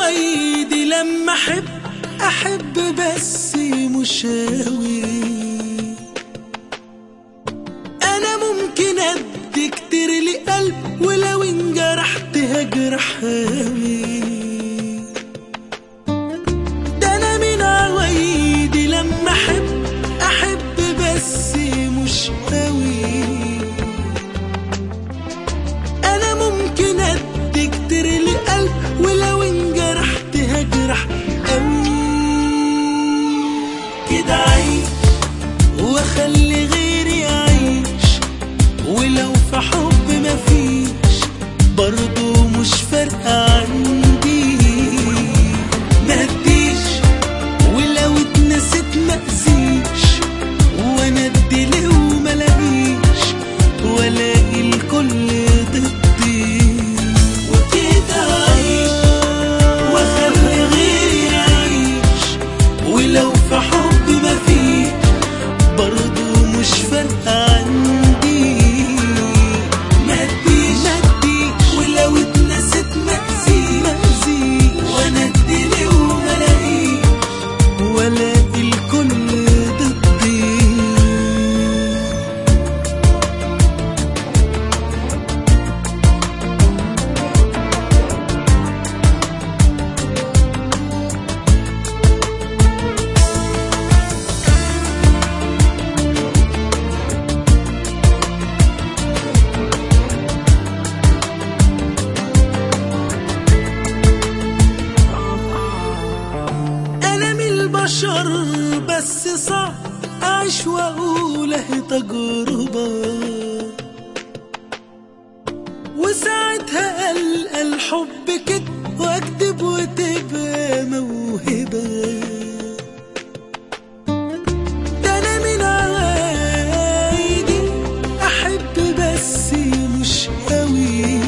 عوايدي لما احب بس مش هاوي. انا ممكن ادي كتير لقلب ولو انجرحت هجرح هاوي. ده انا من عوايدي لما احب بس مش هاوي. انا ممكن ادي كتير لقلب ولو انجرحت هجرح قوي. كده عيش واخلي غيري يعيش، ولو في حب مفيش برضو مش فارقة عندي. ما اديش ولو اتنسيت مأذيش، وانا ادي ليه وملاقيش والاقي الكل ضدي. وكده عيش واخلي غيري يعيش، ولو في حب مفيش برضو مش فارقة عندي. ما اديش ولو اتنسيت مأذيش، وانا ادي ليه وملاقيش والاقي الكل ضدي. أنا من البشر بس صعب أعيش وأقول أهي تجربة، وساعتها ألقى الحب كده وأكتب وتبقى موهبة. ده أنا من عوايدي أحب بس مش قوي.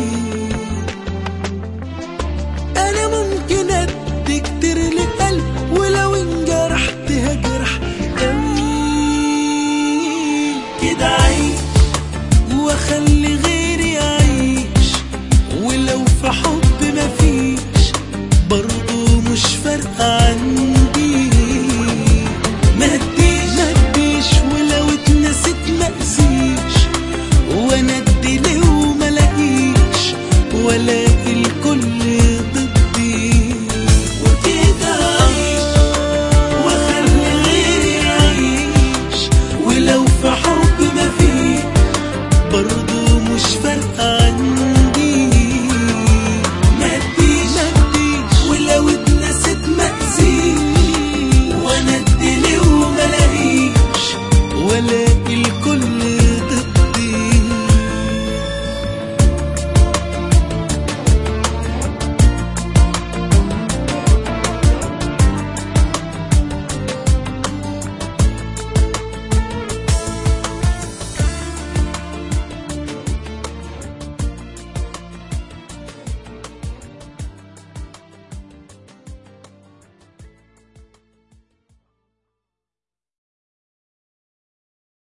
أنا ممكن أدي كتير لقلب ولو انجرحت هجرح قوي. كده عيش واخلي غيري يعيش، ولو في حب مفيش برضو مش فارقة عندي. ما اديش ولو اتنسيت مأذيش، وانا ادي ليه وملاقيش والاقي الكل ضدي. وكده عيش واخلي غيري يعيش، ولو في حب مفيش برضو مش فارقة عندي. ما اديش ولو اتنسيت مأذيش، وانا ادي ليه وملاقيش والاقي